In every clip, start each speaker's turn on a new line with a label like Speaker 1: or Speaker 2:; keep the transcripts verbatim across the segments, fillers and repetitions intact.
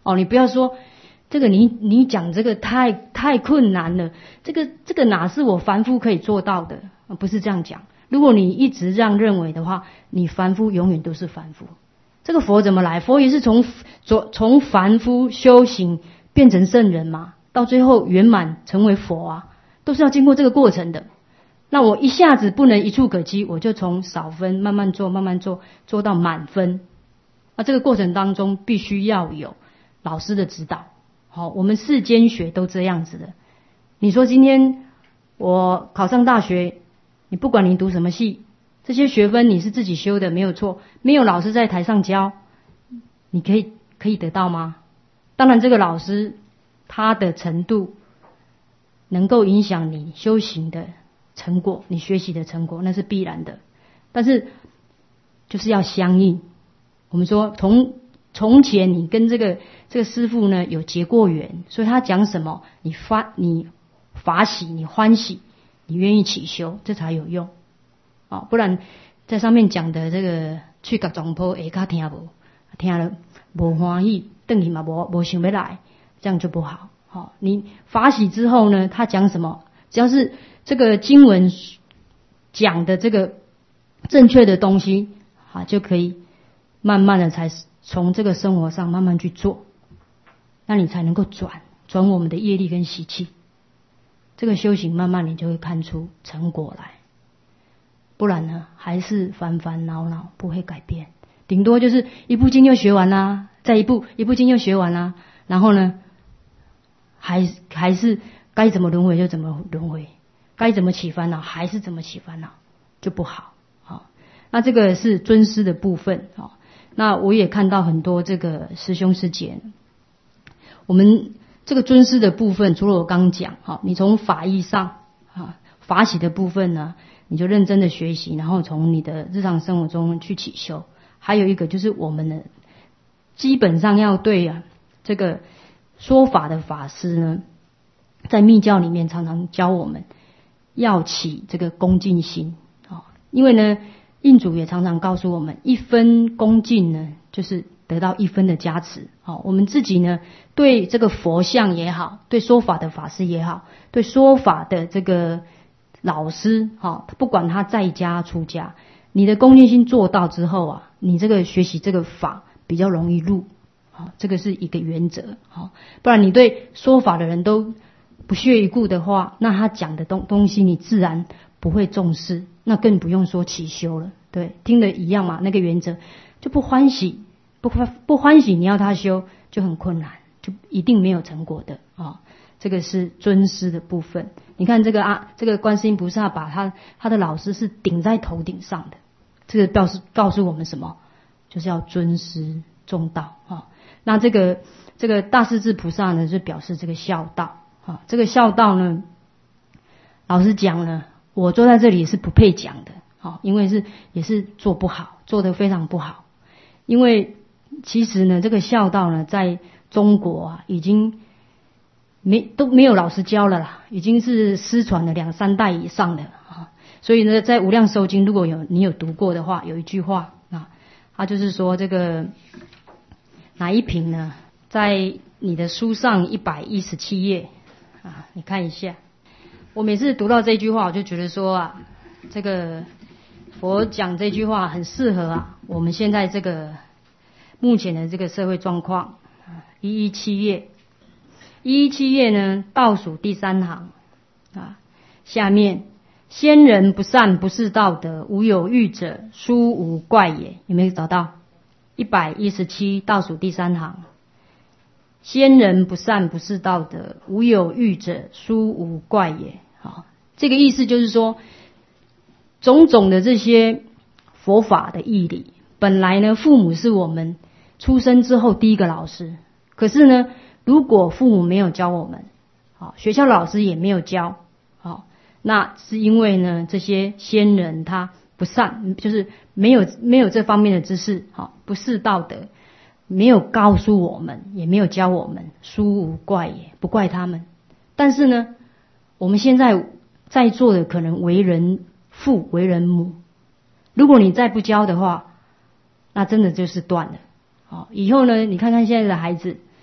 Speaker 1: 哦，你不要说这个你你讲这个太太困难了，这个这个哪是我凡夫可以做到的？不是这样讲。如果你一直这样认为的话，你凡夫永远都是凡夫。这个佛怎么来？佛也是从从从凡夫修行变成圣人嘛，到最后圆满成为佛啊，都是要经过这个过程的。那我一下子不能一触可及，我就从少分慢慢做，慢慢做，做到满分。那这个过程当中必须要有老师的指导。好，我们世间学都这样子的。你说今天我考上大学，你不管你读什么系，这些学分你是自己修的，没有错，没有老师在台上教，你可以可以得到吗？当然，这个老师他的程度能够影响你修行的成果，你学习的成果，那是必然的。但是就是要相应。我们说从从前你跟这个这个师父呢有结过缘，所以他讲什么，你发你法喜，你欢喜，你愿意起修，这才有用。哦，不然在上面讲的这个去甲总坡下卡听无，听了无欢喜，等于嘛无无想要来，这样就不好。哦，你法喜之后呢，他讲什么，只要是这个经文讲的这个正确的东西啊，就可以慢慢的才从这个生活上慢慢去做，那你才能够转转我们的业力跟习气。这个修行慢慢你就会看出成果来，不然呢还是烦烦恼恼不会改变，顶多就是一部经又学完啦，再一部一部经又学完啦，然后呢还还是该怎么轮回就怎么轮回，该怎么起烦恼还是怎么起烦恼，就不好。好，那这个是尊师的部分。好，那我也看到很多这个师兄师姐，我们这个尊师的部分，除了我刚讲，好，你从法义上啊法喜的部分呢，你就认真的学习，然后从你的日常生活中去起修。还有一个就是我们的基本上要对啊这个说法的法师呢，在密教里面常常教我们要起这个恭敬心啊，因为呢印主也常常告诉我们，一分恭敬呢就是得到一分的加持。好，我们自己呢对这个佛像也好，对说法的法师也好，对说法的这个老师，好，不管他在家出家，你的恭敬心做到之后啊，你这个学习这个法比较容易入。好，这个是一个原则。好，不然你对说法的人都不屑一顾的话，那他讲的东东西你自然不会重视，那更不用说起修了。对，听的一样嘛，那个原则就不欢喜，不不欢喜，你要他修就很困难，就一定没有成果的啊、哦。这个是尊师的部分。你看这个啊，这个观世音菩萨把他他的老师是顶在头顶上的，这个告诉告诉我们什么？就是要尊师重道啊、哦。那这个这个大势至菩萨呢，就表示这个孝道啊、哦。这个孝道呢，老实讲呢，我坐在这里是不配讲的。好，因为是也是做不好，做得非常不好。因为其实呢，这个孝道呢，在中国啊，已经没都没有老师教了啦，已经是失传了两三代以上的啊。所以呢，在《无量寿经》，如果有你有读过的话，有一句话啊，它就是说这个哪一品呢，在你的书上一百一十七页啊，你看一下。我每次读到这句话，我就觉得说啊，这个佛讲这句话很适合啊，我们现在这个目前的这个社会状况。一一七页，一一七页呢，倒数第三行啊，下面先人不善不是道德，无有欲者，殊无怪也。有没有找到？一百一十七倒数第三行，先人不善不是道德，无有欲者，殊无怪也。好，这个意思就是说，种种的这些佛法的义理，本来呢，父母是我们出生之后第一个老师。可是呢，如果父母没有教我们，好，学校老师也没有教，好，那是因为呢，这些先人他不善，就是没有没有这方面的知识，好，不是道德，没有告诉我们，也没有教我们，殊无怪也，不怪他们。但是呢，我们现在在座的可能为人父为人母，如果你再不教的话，那真的就是断了。好，以后呢，你看看现在的孩子，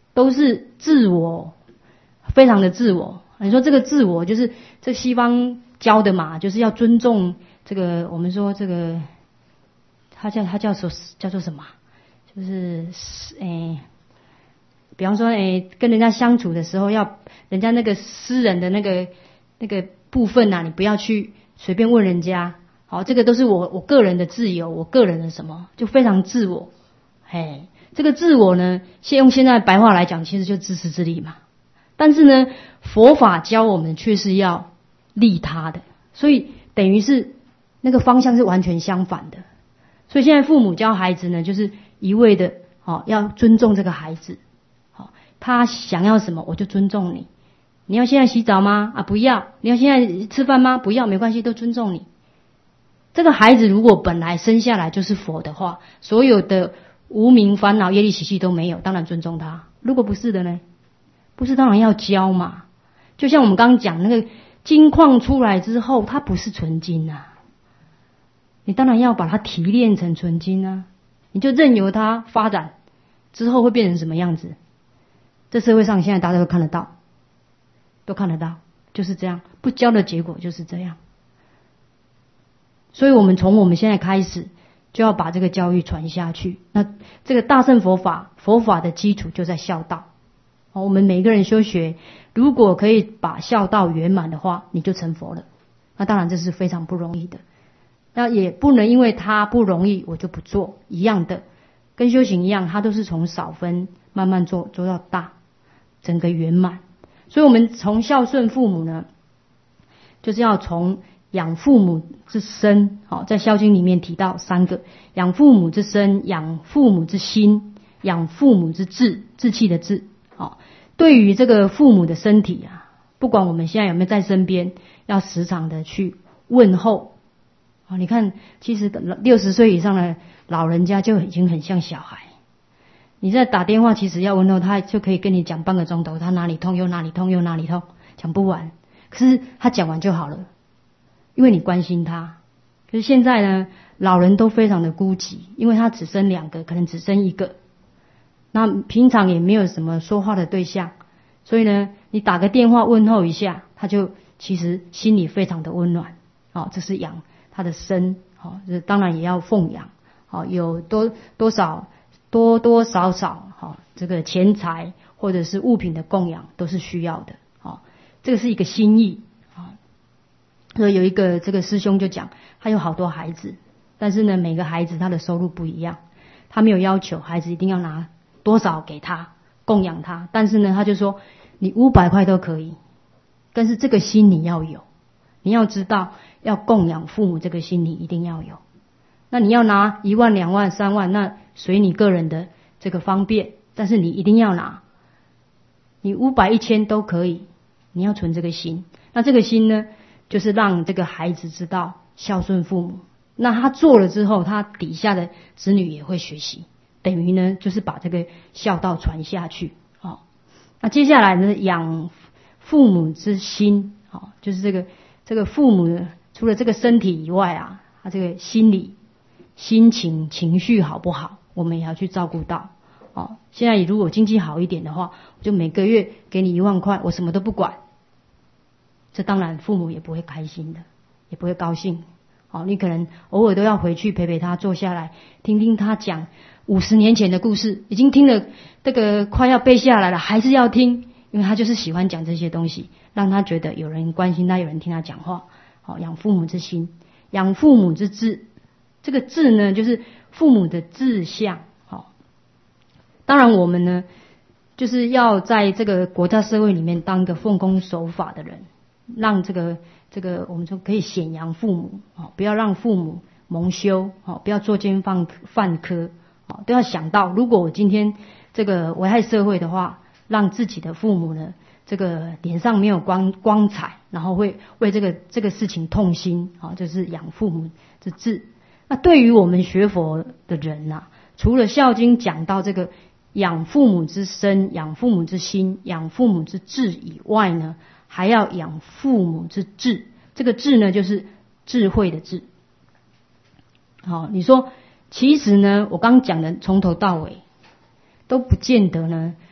Speaker 1: 都是自我，非常的自我。你说这个自我就是这西方教的嘛，就是要尊重这个，我们说这个，他叫他叫做叫做什么？就是诶，比方说诶，跟人家相处的时候，要人家那个私人的那个那个部分啊，你不要去随便问人家。好，这个都是我我个人的自由，我个人的什么，就非常自我。嘿，这个自我呢，先用现在白话来讲，其实就自私自利嘛。但是呢，佛法教我们却是要利他的，所以等于是那个方向是完全相反的。所以现在父母教孩子呢，就是一味的，哦，要尊重这个孩子，好，他想要什么我就尊重你。你要现在洗澡吗？啊，不要。你要现在吃饭吗？不要，没关系，都尊重你。这个孩子如果本来生下来就是佛的话，所有的无明烦恼业力习气都没有，当然尊重他。如果不是的呢？不是当然要教嘛。就像我们刚刚讲那个金矿出来之后，它不是纯金啊，你当然要把它提炼成纯金啊。你就任由它发展之后会变成什么样子，这社会上现在大家都看得到，都看得到，就是这样。不教的结果就是这样。所以我们从我们现在开始就要把这个教育传下去。那这个大乘佛法，佛法的基础就在孝道。我们每个人修学，如果可以把孝道圆满的话，你就成佛了。那当然这是非常不容易的。那也不能因为它不容易我就不做，一样的，跟修行一样，它都是从少分慢慢做，做到大，整个圆满。所以我们从孝顺父母呢，就是要从养父母之身，好，在《孝经》里面提到三个：养父母之身、养父母之心、养父母之志，志气的志。好，对于这个父母的身体啊，不管我们现在有没有在身边，要时常的去问候。啊，你看，其实六十岁以上的老人家就已经很像小孩。你在打电话，其实要问候他，就可以跟你讲半个钟头，他哪里痛又哪里痛又哪里痛，讲不完。可是他讲完就好了。因为你关心他。可是现在呢，老人都非常的孤寂，因为他只生两个，可能只生一个，那平常也没有什么说话的对象，所以呢，你打个电话问候一下，他就其实心里非常的温暖。哦，这是养他的身，哦，这当然也要奉养，哦，有多多少多多少少，哦，这个钱财或者是物品的供养都是需要的，哦，这个是一个心意。所以有一个这个师兄就讲，他有好多孩子，但是呢，每个孩子他的收入不一样，他没有要求孩子一定要拿多少给他供养他，但是呢，他就说你五百块都可以，但是这个心你要有，你要知道要供养父母这个心你一定要有。那你要拿一万、两万、三万，那随你个人的这个方便，但是你一定要拿，你五百、一千都可以，你要存这个心。那这个心呢？就是让这个孩子知道孝顺父母，那他做了之后，他底下的子女也会学习，等于呢就是把这个孝道传下去。哦，那接下来呢，养父母之心，哦，就是这个这个父母呢，除了这个身体以外啊，他这个心理、心情、情绪好不好，我们也要去照顾到。哦，现在如果经济好一点的话，我就每个月给你一万块，我什么都不管。这当然父母也不会开心的，也不会高兴。哦，你可能偶尔都要回去陪陪他，坐下来听听他讲五十年前的故事，已经听了这个快要背下来了，还是要听，因为他就是喜欢讲这些东西，让他觉得有人关心他，有人听他讲话。好，养父母之心，养父母之志。这个志呢，就是父母的志向。好，当然我们呢，就是要在这个国家社会里面当个奉公守法的人。让这个这个我们说可以显扬父母，哦，不要让父母蒙羞，哦，不要作奸犯犯科，哦，都要想到，如果我今天这个危害社会的话，让自己的父母呢，这个脸上没有光光彩，然后会为这个这个事情痛心，哦，就是养父母之志。那对于我们学佛的人呐，啊，除了《孝经》讲到这个养父母之身、养父母之心、养父母之志以外呢，还要养父母之智，这个智呢，就是智慧的智。好，你说，其实呢，我刚讲的从头到尾都不见得呢，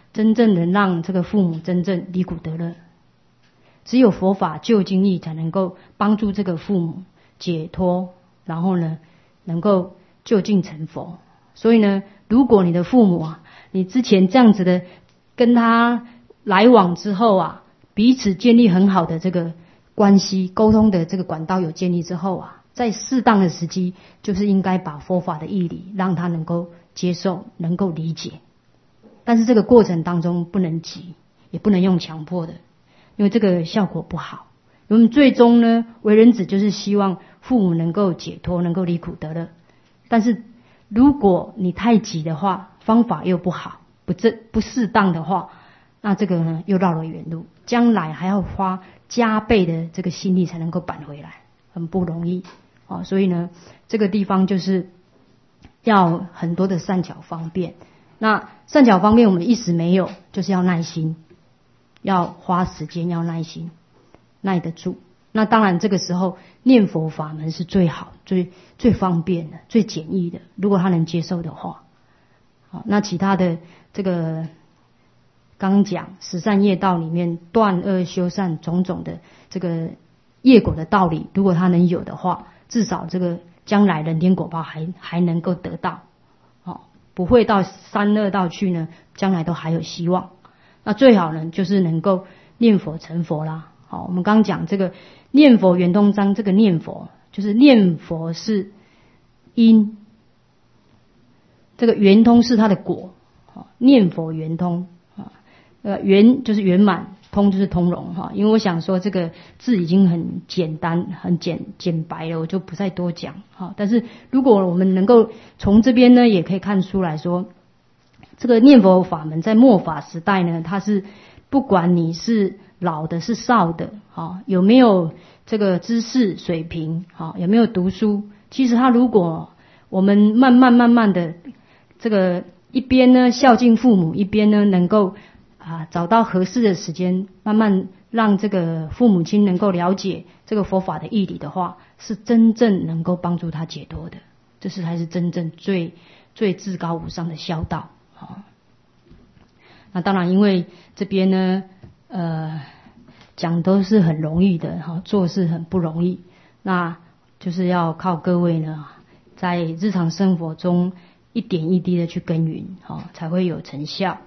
Speaker 1: 真正能让这个父母真正离苦得乐。只有佛法救经义才能够帮助这个父母解脱，然后呢能够就近成佛。所以呢，如果你的父母啊，你之前这样子的跟他来往之后啊，彼此建立很好的这个关系，沟通的这个管道有建立之后啊，在适当的时机，就是应该把佛法的义理让他能够接受，能够理解。但是这个过程当中不能急，也不能用强迫的，因为这个效果不好。我们最终呢，为人子就是希望父母能够解脱，能够离苦得乐。但是如果你太急的话，方法又不好，不正不适当的话，那这个呢又绕了远路，将来还要花加倍的这个心力才能够扳回来，很不容易哦。所以呢，这个地方就是要很多的善巧方便。那善巧方便我们一时没有，就是要耐心，要花时间，要耐心，耐得住。那当然这个时候念佛法门是最好、最最方便的、最简易的，如果他能接受的话。好，那其他的这个刚刚讲十善业道里面断恶修善种种的这个业果的道理，如果他能有的话，至少这个将来人天果报还还能够得到，哦，不会到三恶道去呢，将来都还有希望。那最好呢，就是能够念佛成佛啦。好，我们刚刚讲这个念佛圆通章，这个念佛就是念佛是因，这个圆通是它的果。念佛圆通啊，呃，圆就是圆满，通就是通融哈。因为我想说这个字已经很简单、很简简白了，我就不再多讲哈。但是如果我们能够从这边呢，也可以看出来说，这个念佛法门在末法时代呢，它是不管你是老的是少的，哈，有没有这个知识水平，哈，有没有读书，其实他如果我们慢慢慢慢的这个一边呢孝敬父母，一边呢能够啊找到合适的时间，慢慢让这个父母亲能够了解这个佛法的义理的话，是真正能够帮助他解脱的，这是才是真正最最至高无上的孝道。好，那当然因为这边呢呃讲都是很容易的哈，做事很不容易，那就是要靠各位呢在日常生活中一点一滴的去耕耘，哈，才会有成效。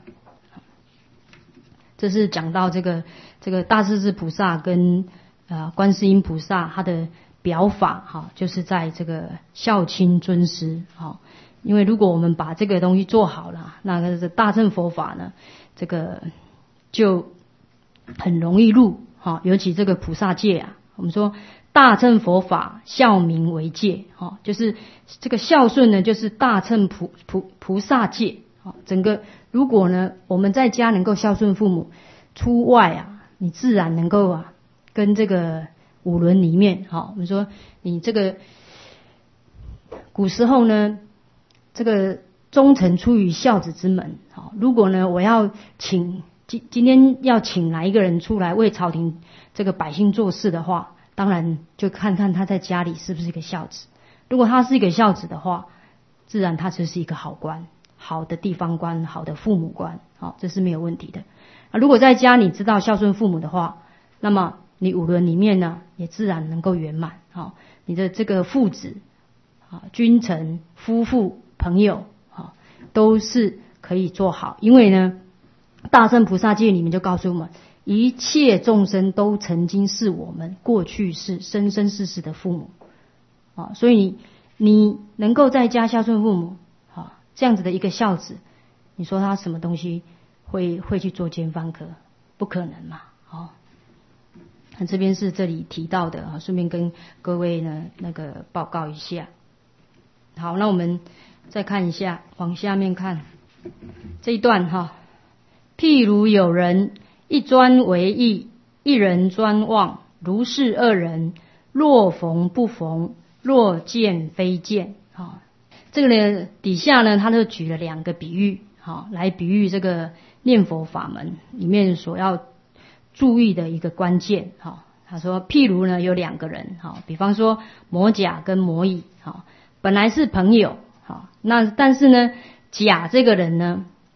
Speaker 1: 这是讲到这个这个大势至菩萨跟呃观世音菩萨他的表法，哈，就是在这个孝亲尊师，哈。因为如果我们把这个东西做好了，那个大乘佛法呢，这个就很容易入，哈，尤其这个菩萨戒啊，我们说大乘佛法孝民为戒，哈，就是这个孝顺呢，就是大乘菩菩菩萨戒，哈，整个如果呢我们在家能够孝顺父母，出外啊，你自然能够啊跟这个五伦里面，哈，我们说你这个古时候呢。这个忠臣出于孝子之门，好，如果呢我要请今今天要请来一个人出来为朝廷这个百姓做事的话，当然就看看他在家里是不是一个孝子。如果他是一个孝子的话，自然他就是一个好官，好的地方官，好的父母官，好，这是没有问题的。啊，如果在家你知道孝顺父母的话，那么你五伦里面呢也自然能够圆满，好，你的这个父子啊、君臣、夫妇。朋友啊，都是可以做好，因为呢，大乘菩萨戒里面就告诉我们，一切众生都曾经是我们过去世生生世世的父母啊，所以你能够在家孝顺父母啊，这样子的一个孝子，你说他什么东西会会去作奸犯科？不可能嘛，哦。那这边是这里提到的啊，顺便跟各位呢那个报告一下。好，那我们。再看一下，往下面看这一段哈。譬如有人一专为意，一人专望，如是二人，若逢不逢，若见非见。哈，这个呢底下呢，他就举了两个比喻，哈，来比喻这个念佛法门里面所要注意的一个关键。哈，他说，譬如呢有两个人，哈，比方说摩甲跟摩乙，哈，本来是朋友。好，那但是呢，甲这个人呢，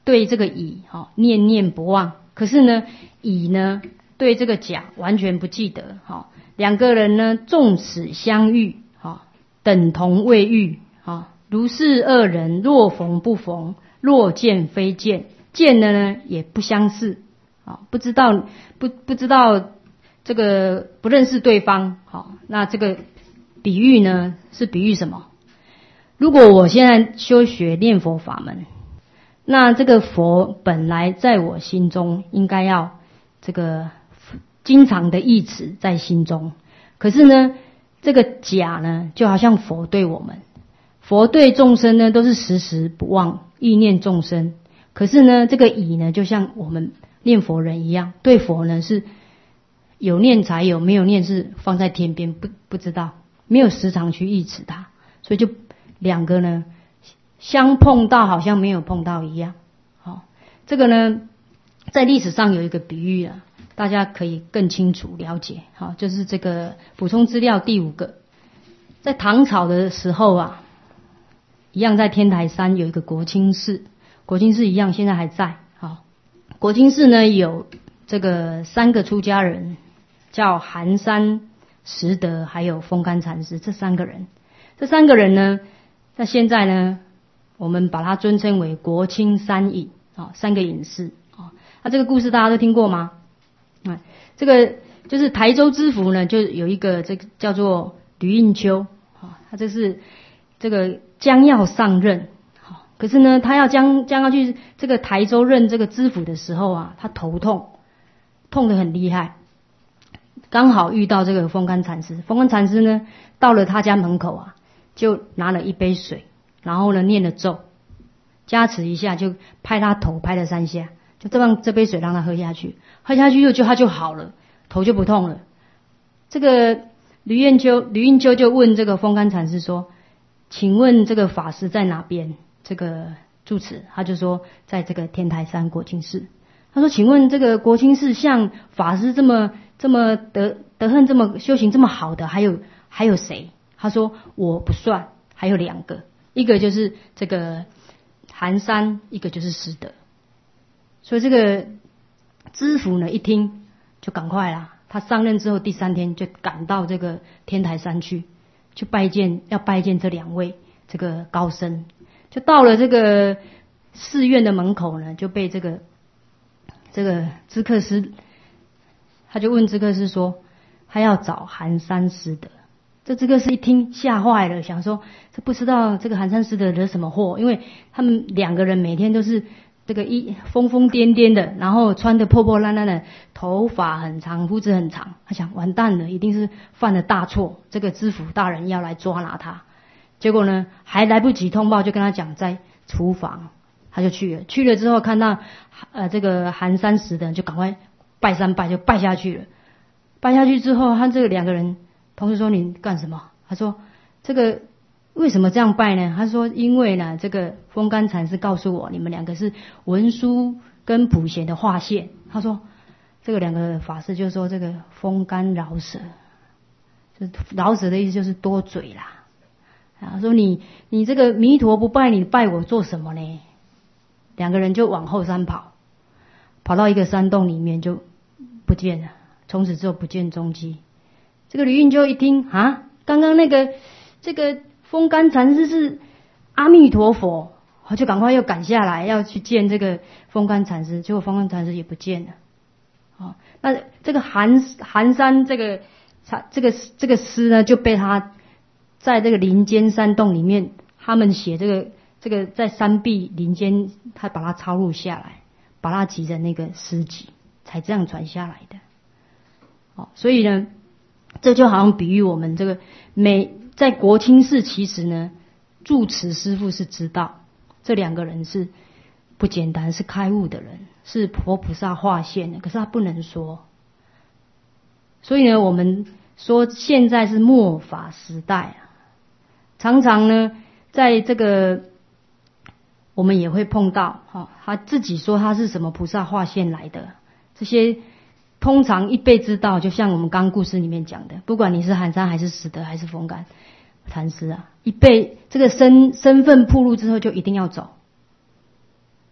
Speaker 1: 对这个乙哈念念不忘，可是呢乙呢对这个甲完全不记得哈。两个人呢纵使相遇哈，等同未遇哈，如是二人若逢不逢，若见非见，见了呢也不相识啊，不知道不不知道这个不认识对方好。那这个比喻呢是比喻什么？如果我现在修学念佛法门，那这个佛本来在我心中应该要这个经常的忆持在心中，可是呢这个甲呢就好像佛对我们，佛对众生呢都是时时不忘忆念众生，可是呢这个乙呢就像我们念佛人一样，对佛呢是有念才有，没有念是放在天边，不不知道，没有时常去忆持它，所以就两个呢相碰到好像没有碰到一样。好，这个呢在历史上有一个比喻啊，大家可以更清楚了解。好，就是这个补充资料第五个，在唐朝的时候啊，一样在天台山有一个国清寺，国清寺一样现在还在。好，国清寺呢有这个三个出家人，叫寒山、拾得还有风干禅师，这三个人，这三个人呢，那现在呢，我们把它尊称为国清三隐啊，三个隐士啊。那这个故事大家都听过吗？啊，这个就是台州知府呢，就有一个这个叫做吕应秋啊，他这是这个将要上任，好，可是呢，他要将将要去这个台州任这个知府的时候啊，他头痛，痛得很厉害。刚好遇到这个风干禅师，风干禅师呢到了他家门口啊，就拿了一杯水，然后呢念了咒，加持一下，就拍他头拍了三下，就这样这杯水让他喝下去，喝下去就就他就好了，头就不痛了。这个吕应秋吕应秋就问这个风干禅师说：“请问这个法师在哪边这个住持？”他就说在这个天台山国清寺。他说：“请问这个国清寺像法师这么这么德德行这么修行这么好的，还有还有谁？”他说：“我不算，还有两个，一个就是这个寒山，一个就是拾得。”所以这个知府呢一听就赶快啦，他上任之后第三天就赶到这个天台山去，去拜见要拜见这两位这个高僧。就到了这个寺院的门口呢，就被这个这个知客师，他就问知客师说，他要找寒山拾得。这知客师一听吓坏了，想说这不知道这个寒山拾得惹什么祸，因为他们两个人每天都是这个一疯疯癫癫的，然后穿得破破烂烂的，头发很长，胡子很长。他想完蛋了，一定是犯了大错，这个知府大人要来抓拿他。结果呢还来不及通报，就跟他讲在厨房，他就去了。去了之后看到呃这个寒山拾得，就赶快拜三拜，就拜下去了。拜下去之后，他这个两个人同事说：“你干什么？”他说：“这个为什么这样拜呢？”他说：“因为呢，这个风干禅师告诉我，你们两个是文殊跟普贤的化现。”他说：“这个两个法师就说这个风干饶舌，就饶舌的意思就是多嘴啦。他说你你这个弥陀不拜，你拜我做什么呢？”两个人就往后山跑，跑到一个山洞里面就不见了，从此之后不见踪迹。这个吕应秋一听啊，刚刚那个这个风干禅师是阿弥陀佛，就赶快又赶下来要去见这个风干禅师，结果风干禅师也不见了。哦，那这个寒寒山这个这个这个诗呢，就被他在这个林间山洞里面，他们写这个这个在山壁林间，他把它抄录下来，把它集成那个诗集，才这样传下来的。哦，所以呢，这就好像比喻我们这个每在国清寺，其实呢，住持师父是知道这两个人是不简单，是开悟的人，是佛菩萨化现的，可是他不能说。所以呢，我们说现在是末法时代啊，常常呢，在这个我们也会碰到，哈，他自己说他是什么菩萨化现来的，这些通常一被知道，就像我们刚故事里面讲的，不管你是寒山还是拾得还是风干禅师啊，一被这个身身份暴露之后，就一定要走。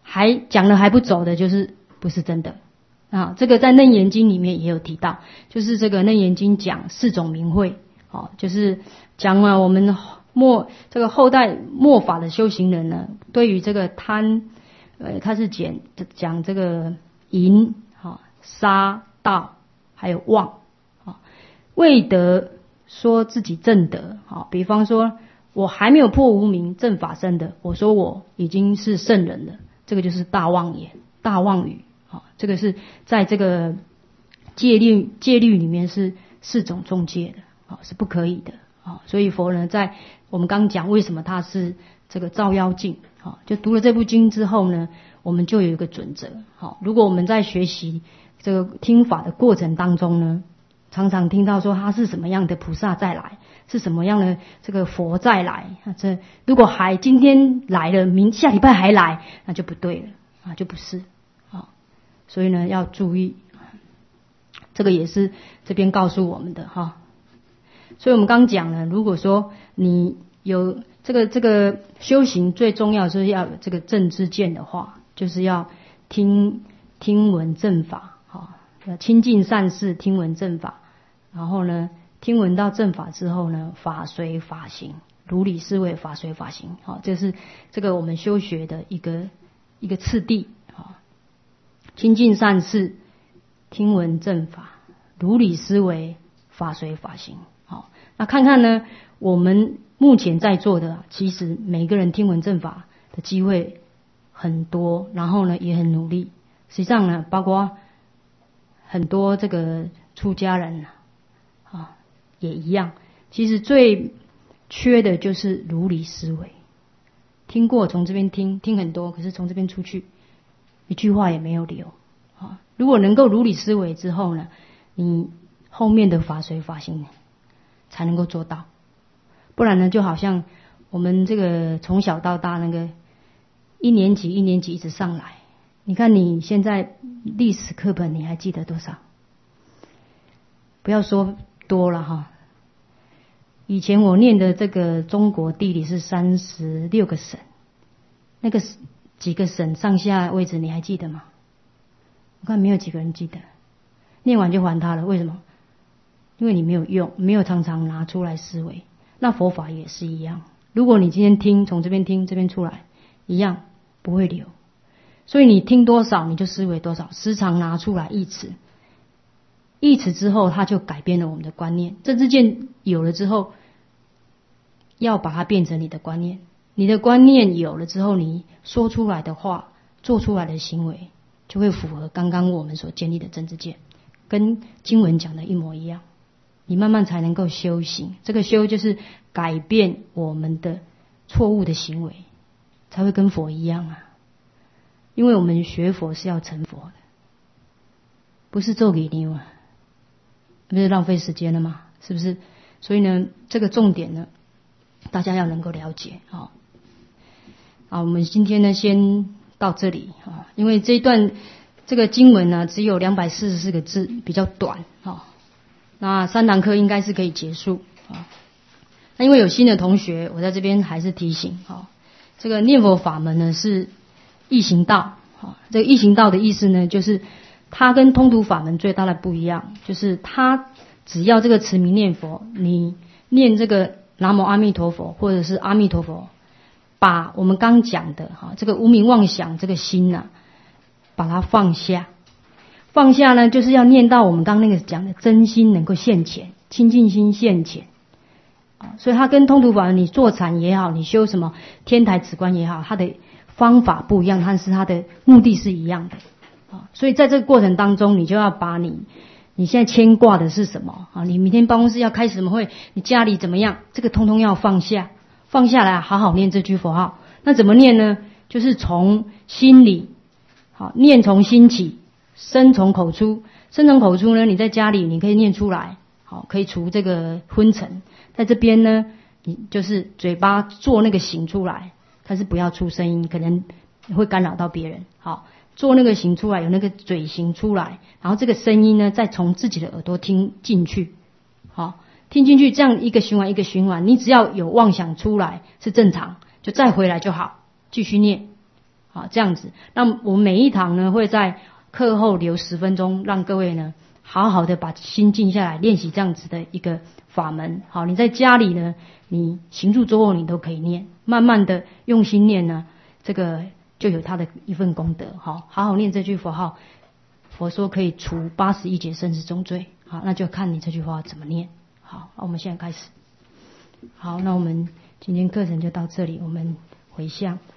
Speaker 1: 还讲了还不走的，就是不是真的啊。这个在《楞严经》里面也有提到，就是这个《楞严经》讲四种明慧，哦，就是讲了我们末这个后代末法的修行人呢，对于这个贪，呃，他是讲讲这个淫、哈、杀、盗，还有妄，啊，未得说自己正德，啊，比方说我还没有破无明正法身的，我说我已经是圣人了，这个就是大妄言、大妄语，啊，这个是在这个戒律戒律里面是四种中戒的，啊，是不可以的，啊，所以佛呢，在我们刚讲为什么他是这个照妖镜，啊，就读了这部经之后呢，我们就有一个准则，好，如果我们在学习这个听法的过程当中呢，常常听到说他是什么样的菩萨再来，是什么样的这个佛再来，这如果还今天来了，明下礼拜还来，那就不对了啊，就不是啊，所以呢要注意，这个也是这边告诉我们的哈。所以我们刚讲了，如果说你有这个这个修行，最重要就是要有这个正知见的话，就是要听听闻正法，哈，亲近善事，听闻正法，然后呢，听闻到正法之后呢，法随法行，如理思维，法随法行，好，这是这个我们修学的一个一个次第，哈，亲近善事，听闻正法，如理思维，法随法行。好，那看看呢，我们目前在做的，其实每个人听闻正法的机会很多，然后呢也很努力。实际上呢，包括很多这个出家人啊，也一样。其实最缺的就是如理思维。听过从这边听听很多，可是从这边出去一句话也没有留啊。如果能够如理思维之后呢，你后面的法随法行才能够做到，不然呢，就好像我们这个从小到大那个一年级一年级一直上来，你看你现在历史课本你还记得多少？不要说多了哈，以前我念的这个中国地理是三十六个省，那个几个省上下位置你还记得吗？我看没有几个人记得，念完就还他了，为什么？因为你没有用，没有常常拿出来思维。那佛法也是一样，如果你今天听，从这边听，这边出来，一样不会留。所以你听多少，你就思维多少，时常拿出来忆持，忆持之后，它就改变了我们的观念。正知见有了之后，要把它变成你的观念。你的观念有了之后，你说出来的话，做出来的行为，就会符合刚刚我们所建立的正知见，跟经文讲的一模一样。你慢慢才能够修行，这个修就是改变我们的错误的行为，才会跟佛一样啊。因为我们学佛是要成佛的，不是做给牛啊，不是浪费时间了吗？是不是？所以呢，这个重点呢，大家要能够了解啊。啊，我们今天呢先到这里啊，因为这一段这个经文呢只有两百四十四个字，比较短啊。那三堂课应该是可以结束啊。那因为有新的同学，我在这边还是提醒啊，这个念佛法门呢是易行道啊。这个易行道的意思呢，就是它跟通途法门最大的不一样，就是它只要这个持名念佛，你念这个南无阿弥陀佛或者是阿弥陀佛，把我们刚讲的哈这个无明妄想这个心啊，把它放下。放下呢，就是要念到我们刚那个讲的真心能够现前，清净心现前啊。所以它跟通途法门，你坐禅也好，你修什么天台止观也好，它的方法不一样，但是它的目的是一样的啊。所以在这个过程当中，你就要把你你现在牵挂的是什么啊？你明天办公室要开什么会？你家里怎么样？这个通通要放下，放下来，好好念这句佛号。那怎么念呢？就是从心里好念，从心起。身从口出，身从口出呢，你在家里你可以念出来，好，可以除这个昏沉。在这边呢，你就是嘴巴做那个形出来，但是不要出声音，可能会干扰到别人。好，做那个形出来，有那个嘴形出来，然后这个声音呢，再从自己的耳朵听进去，好，听进去，这样一个循环一个循环，你只要有妄想出来是正常，就再回来就好，继续念。 好，这样子。那我每一堂呢会在课后留十分钟，让各位呢好好的把心静下来，练习这样子的一个法门。好，你在家里呢，你行住坐卧你都可以念，慢慢的用心念呢，这个就有他的一份功德。好，好好念这句佛号，佛说可以除八十一劫生死重罪。好，那就看你这句话怎么念。好，我们现在开始。好，那我们今天课程就到这里，我们回向。